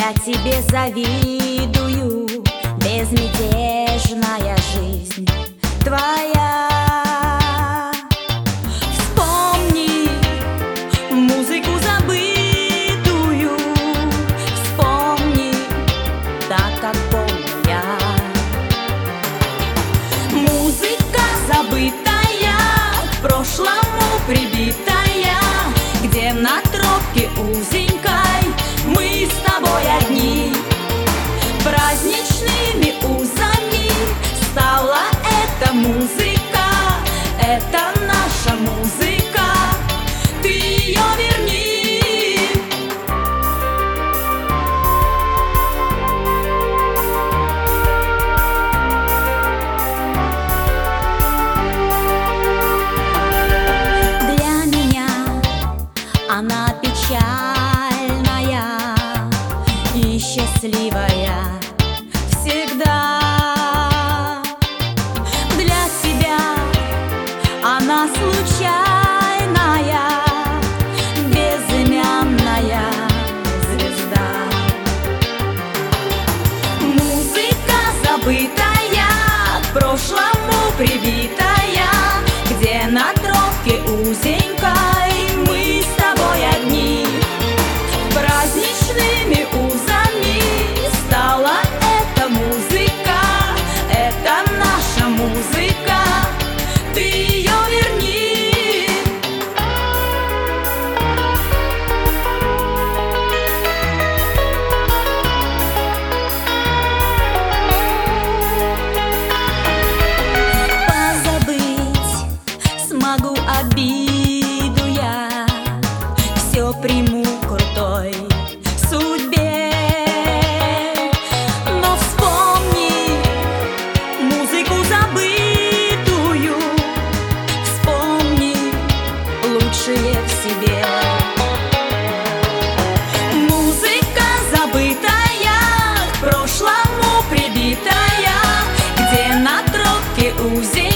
Я тебе завидую, безмятежная жизнь твоя. Вспомни музыку забытую, вспомни так, как помню я. Музыка забытая, к прошлому прибитая, где на тропке узенькой мы с тобой одни. Праздничными узами стала эта музыка, это наша музыка, ты ее верни. Для меня она печальная и счастливая всегда. Для себя она случайная, безымянная звезда. Музыка забытая, к прошлому прибитая, где на тропке узенькой мы с тобой одни. Праздничными узами стала эта музыка, это наша музыка, ты ее верни. Позабыть смогу обиду я, все приму крутой судьбе. Но вспомни музыку забытую, вспомни лучшее в себе. Музыка забытая, к прошлому прибитая, где на тропке узенькой